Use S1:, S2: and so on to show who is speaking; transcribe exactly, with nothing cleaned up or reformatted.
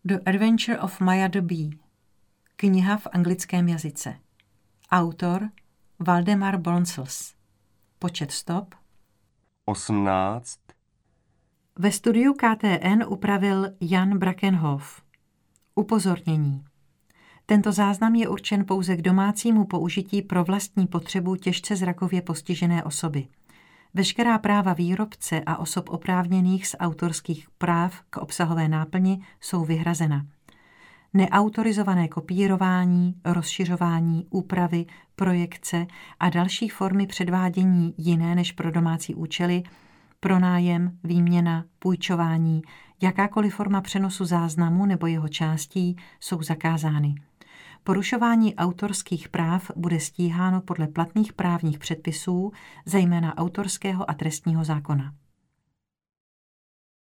S1: The Adventure of Maya the Bee. Kniha v anglickém jazyce. Autor Waldemar Bonsels. Počet stop
S2: osmnáct.
S1: Ve studiu K T N upravil Jan Brackenhoff. Upozornění. Tento záznam je určen pouze k domácímu použití pro vlastní potřebu těžce zrakově postižené osoby. Veškerá práva výrobce a osob oprávněných z autorských práv k obsahové náplni jsou vyhrazena. Neautorizované kopírování, rozšiřování, úpravy, projekce a další formy předvádění jiné než pro domácí účely, pronájem, výměna, půjčování, jakákoliv forma přenosu záznamu nebo jeho částí jsou zakázány. Porušování autorských práv bude stíháno podle platných právních předpisů, zejména autorského a trestního zákona.